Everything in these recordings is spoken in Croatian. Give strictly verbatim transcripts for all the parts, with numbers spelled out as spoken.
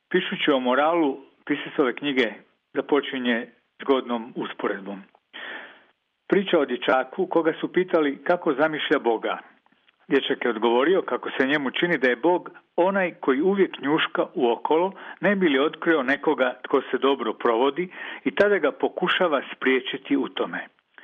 Pišući o moralu, pisac ove knjige započinje zgodnom usporedbom. Priča o dječaku koga su pitali kako zamišlja Boga. Dječak je odgovorio kako se njemu čini da je Bog onaj koji uvijek njuška uokolo, ne bi li otkrio nekoga tko se dobro provodi i tada ga pokušava spriječiti u tome.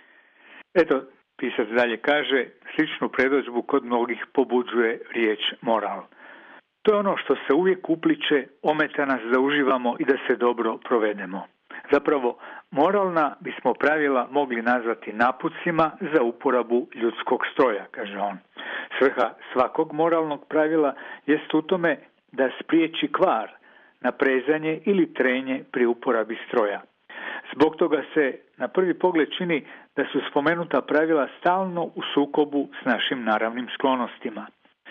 Eto, pisac dalje kaže, sličnu predodžbu kod mnogih pobuđuje riječ moral. To je ono što se uvijek upliče, ometa nas da uživamo i da se dobro provedemo. Zapravo, moralna bismo pravila mogli nazvati napucima za uporabu ljudskog stroja, kaže on. Svrha svakog moralnog pravila jest u tome da spriječi kvar, naprezanje ili trenje pri uporabi stroja. Zbog toga se na prvi pogled čini da su spomenuta pravila stalno u sukobu s našim naravnim sklonostima.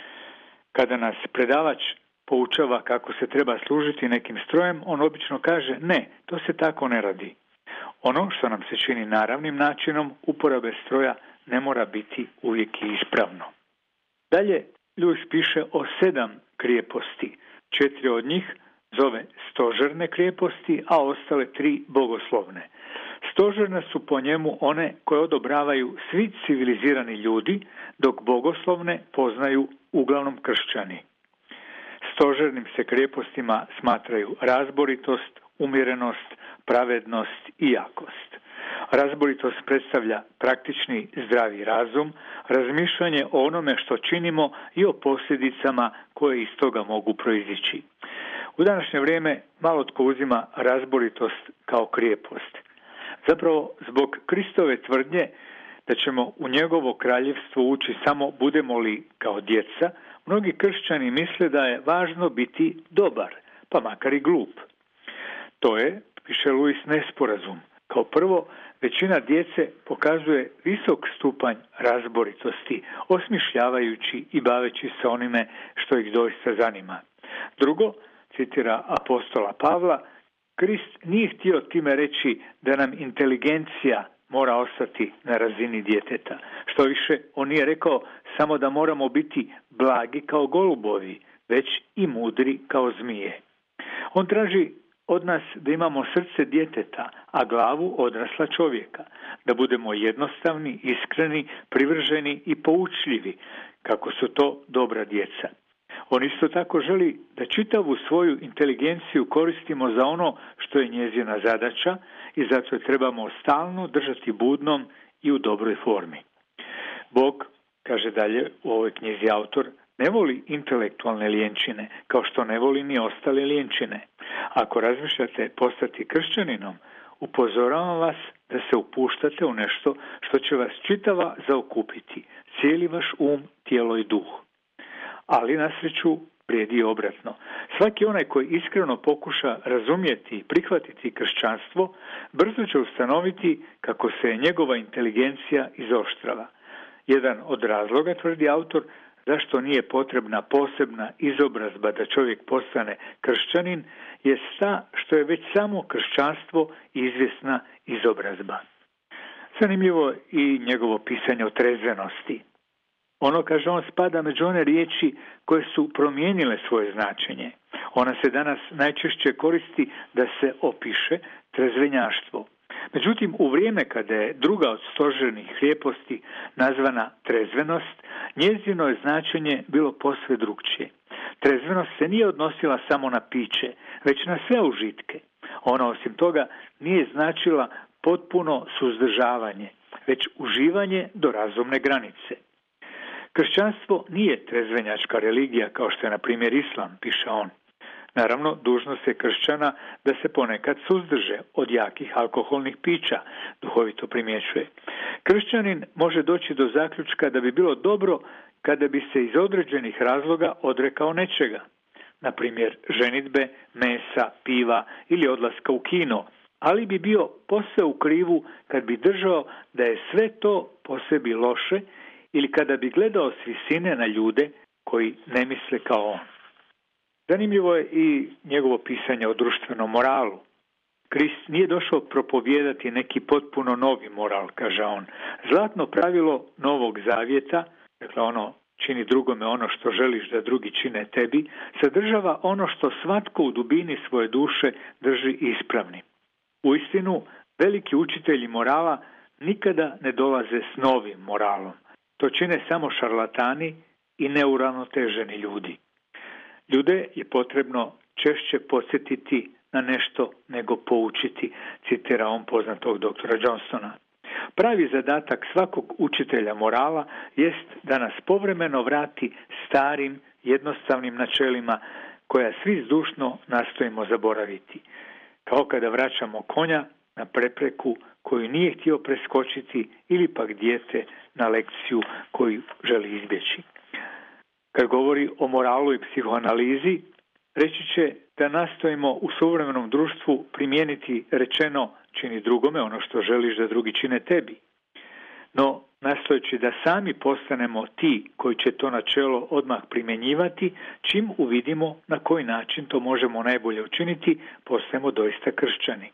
Kada nas predavač poučava kako se treba služiti nekim strojem, on obično kaže ne, to se tako ne radi. Ono što nam se čini naravnim načinom uporabe stroja ne mora biti uvijek i ispravno. Dalje, Lewis piše o sedam krijeposti. Četiri od njih zove stožerne krijeposti, a ostale tri bogoslovne. Stožerne su po njemu one koje odobravaju svi civilizirani ljudi, dok bogoslovne poznaju uglavnom kršćani. Stožernim se krijepostima smatraju razboritost, umjerenost, pravednost i jakost. Razboritost predstavlja praktični zdravi razum, razmišljanje o onome što činimo i o posljedicama koje iz toga mogu proizići. U današnje vrijeme malo tko uzima razboritost kao krijepost. Zapravo, zbog Kristove tvrdnje da ćemo u njegovo kraljevstvo ući samo budemo li kao djeca, mnogi kršćani misle da je važno biti dobar, pa makar i glup. To je, piše Lewis, nesporazum. Kao prvo, većina djece pokazuje visok stupanj razboritosti, osmišljavajući i baveći se onime što ih doista zanima. Drugo, citira apostola Pavla, Krist nije htio time reći da nam inteligencija mora ostati na razini djeteta. Što više, on nije rekao samo da moramo biti blagi kao golubovi, već i mudri kao zmije. On traži od nas da imamo srce djeteta, a glavu odrasla čovjeka, da budemo jednostavni, iskreni, privrženi i poučljivi, kako su to dobra djeca. On isto tako želi da čitavu svoju inteligenciju koristimo za ono što je njezina zadaća i zato je trebamo stalno držati budnom i u dobroj formi. Bog, kaže dalje u ovoj knjizi autor, ne voli intelektualne lijenčine, kao što ne voli ni ostale lijenčine. Ako razmišljate postati kršćaninom, upozoravam vas da se upuštate u nešto što će vas čitava zaokupiti, cijeli vaš um, tijelo i duh. Ali na sreću vrijedi obratno. Svaki onaj koji iskreno pokuša razumjeti i prihvatiti kršćanstvo, brzo će ustanoviti kako se njegova inteligencija izoštrava. Jedan od razloga, tvrdi autor, zašto nije potrebna posebna izobrazba da čovjek postane kršćanin, je ta što je već samo kršćanstvo izvjesna izobrazba. Zanimljivo i njegovo pisanje o trezvenosti. Ono, kaže on, spada među one riječi koje su promijenile svoje značenje. Ona se danas najčešće koristi da se opiše trezvenjaštvo. Međutim, u vrijeme kada je druga od stožernih krijeposti nazvana trezvenost, njezino je značenje bilo posve drukčije. Trezvenost se nije odnosila samo na piće, već na sve užitke. Ona osim toga nije značila potpuno suzdržavanje, već uživanje do razumne granice. Kršćanstvo nije trezvenjačka religija kao što je na primjer islam, piše on. Naravno, dužnost je kršćana da se ponekad suzdrže od jakih alkoholnih pića, duhovito primjećuje. Kršćanin može doći do zaključka da bi bilo dobro kada bi se iz određenih razloga odrekao nečega, na primjer ženidbe, mesa, piva ili odlaska u kino, ali bi bio posve u krivu kad bi držao da je sve to po sebi loše ili kada bi gledao s visine na ljude koji ne misle kao on. Zanimljivo je i njegovo pisanje o društvenom moralu. Krist nije došao propovijedati neki potpuno novi moral, kaže on. Zlatno pravilo Novog Zavjeta, dakle ono čini drugome ono što želiš da drugi čine tebi, sadržava ono što svatko u dubini svoje duše drži ispravnim. Uistinu, veliki učitelji morala nikada ne dolaze s novim moralom. To čine samo šarlatani i neuravnoteženi ljudi. Ljude je potrebno češće podsjetiti na nešto nego poučiti, citira on poznatog doktora Johnstona. Pravi zadatak svakog učitelja morala jest da nas povremeno vrati starim, jednostavnim načelima koja svi zdušno nastojimo zaboraviti. Kao kada vraćamo konja na prepreku koju nije htio preskočiti ili pak dijete na lekciju koju želi izbjeći. Kad govori o moralu i psihoanalizi, reći će da nastojimo u suvremenom društvu primijeniti rečeno čini drugome ono što želiš da drugi čine tebi. No, nastojeći da sami postanemo ti koji će to načelo odmah primjenjivati, čim uvidimo na koji način to možemo najbolje učiniti, postajemo doista kršćani.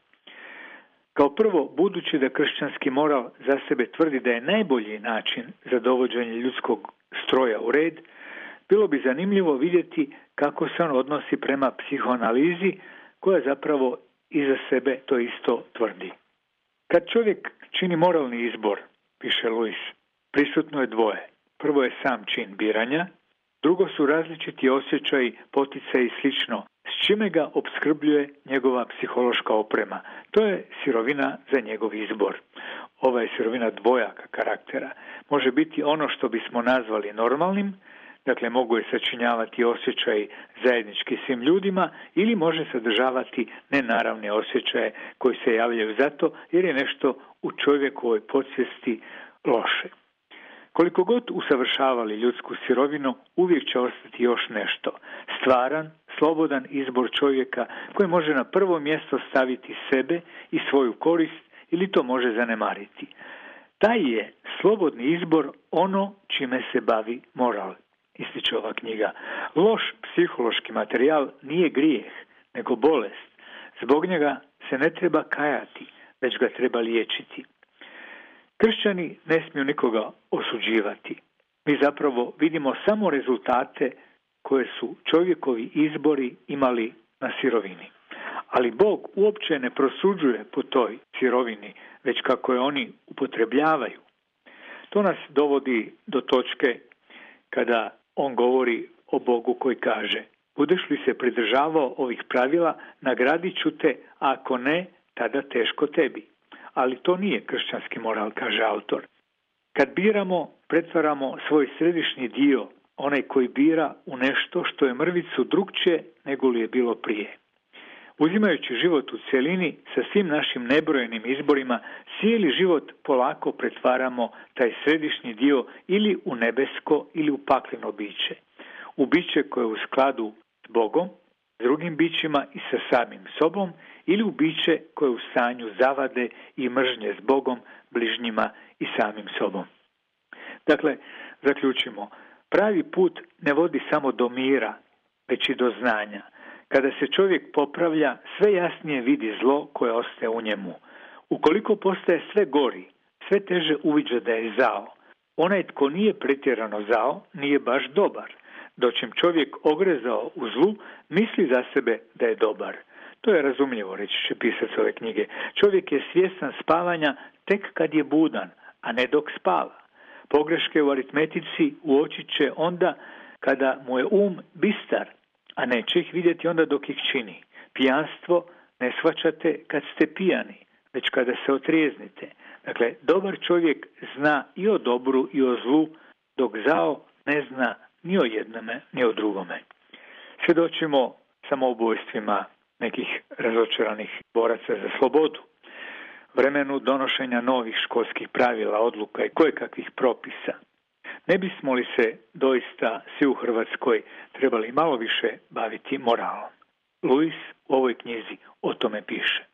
Kao prvo, budući da kršćanski moral za sebe tvrdi da je najbolji način za dovođenje ljudskog stroja u red, bilo bi zanimljivo vidjeti kako se on odnosi prema psihoanalizi koja zapravo iza sebe to isto tvrdi. Kad čovjek čini moralni izbor, piše Lewis, prisutno je dvoje. Prvo je sam čin biranja, drugo su različiti osjećaji, poticaji i slično, s čime ga opskrbljuje njegova psihološka oprema. To je sirovina za njegov izbor. Ova je sirovina dvojaka karaktera. Može biti ono što bismo nazvali normalnim, dakle mogu je sačinjavati osjećaji zajednički svim ljudima, ili može sadržavati nenaravne osjećaje koji se javljaju zato jer je nešto u čovjekovoj podsvijesti loše. Koliko god usavršavali ljudsku sirovinu, uvijek će ostati još nešto. Stvaran, slobodan izbor čovjeka koji može na prvo mjesto staviti sebe i svoju korist ili to može zanemariti. Taj je slobodni izbor ono čime se bavi moral, ističe ova knjiga. Loš psihološki materijal nije grijeh, nego bolest. Zbog njega se ne treba kajati, već ga treba liječiti. Kršćani ne smiju nikoga osuđivati. Mi zapravo vidimo samo rezultate koje su čovjekovi izbori imali na sirovini. Ali Bog uopće ne prosuđuje po toj sirovini, već kako je oni upotrebljavaju. To nas dovodi do točke kada on govori o Bogu koji kaže: budeš li se pridržavao ovih pravila, nagradit ću te, a ako ne, tada teško tebi. Ali to nije kršćanski moral, kaže autor. Kad biramo, pretvaramo svoj središnji dio, onaj koji bira, u nešto što je mrvicu drugčije nego li je bilo prije. Uzimajući život u cjelini, sa svim našim nebrojenim izborima, cijeli život polako pretvaramo taj središnji dio ili u nebesko ili u pakleno biće. U biće koje je u skladu s Bogom, s drugim bićima i sa samim sobom, ili u biće koje je u stanju zavade i mržnje s Bogom, bližnjima i samim sobom. Dakle, zaključimo. Pravi put ne vodi samo do mira, već i do znanja. Kada se čovjek popravlja, sve jasnije vidi zlo koje ostaje u njemu. Ukoliko postaje sve gori, sve teže uviđa da je zao. Onaj tko nije pretjerano zao, nije baš dobar. Dočim čovjek ogrezao u zlu, misli za sebe da je dobar. To je razumljivo, reći će pisac ove knjige. Čovjek je svjestan spavanja tek kad je budan, a ne dok spava. Pogreške u aritmetici uočit će onda kada mu je um bistar, a neće ih vidjeti onda dok ih čini. Pijanstvo ne shvaćate kad ste pijani, već kada se otrijeznite. Dakle, dobar čovjek zna i o dobru i o zlu, dok zao ne zna ni o jednome ni o drugome. Svjedočimo samoubojstvima nekih razočaranih boraca za slobodu, vremenu donošenja novih školskih pravila, odluka i kojekakvih propisa. Ne bismo li se doista svi u Hrvatskoj trebali malo više baviti moralom? Lewis u ovoj knjizi o tome piše.